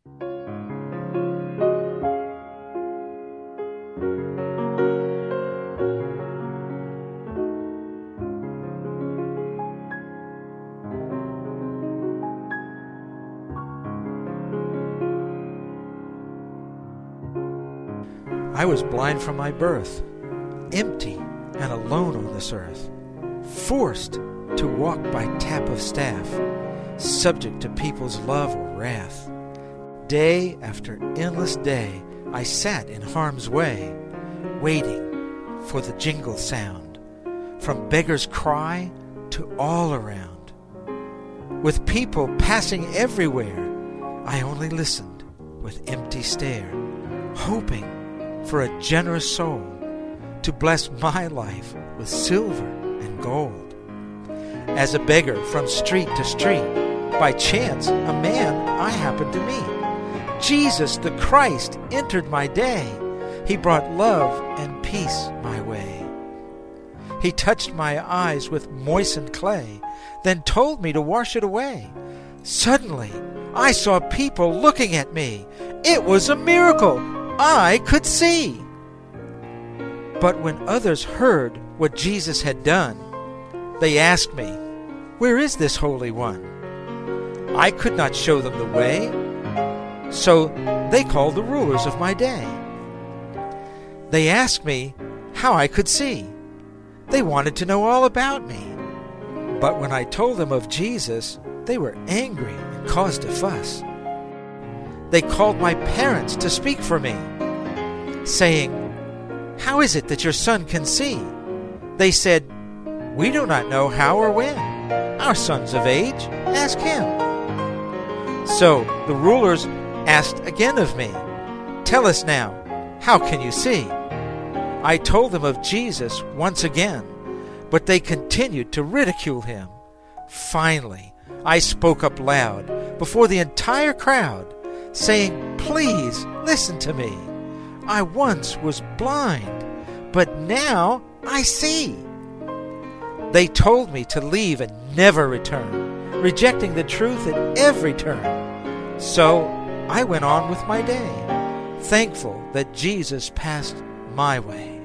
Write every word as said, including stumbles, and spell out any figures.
I was blind from my birth, empty and alone on this earth, forced to walk by tap of staff, subject to people's love or wrath. Day after endless day, I sat in harm's way, waiting for the jingle sound, from beggar's cry to all around. With people passing everywhere, I only listened with empty stare, hoping for a generous soul to bless my life with silver and gold. As a beggar from street to street, by chance a man I happened to meet. Jesus the Christ entered my day. He brought love and peace my way. He touched my eyes with moistened clay, then told me to wash it away. Suddenly, I saw people looking at me. It was a miracle. I could see. But when others heard what Jesus had done, they asked me, "Where is this Holy One?" I could not show them the way, so they called the rulers of my day. They asked me how I could see. They wanted to know all about me. But when I told them of Jesus, they were angry and caused a fuss. They called my parents to speak for me, saying, "How is it that your son can see?" They said, "We do not know how or when. Our son's of age. Ask him." So the rulers asked again of me, "Tell us now, how can you see?" I told them of Jesus once again, but they continued to ridicule him. Finally, I spoke up loud before the entire crowd, saying, "Please listen to me. I once was blind, but now I see." They told me to leave and never return, rejecting the truth at every turn. So I went on with my day, thankful that Jesus passed my way.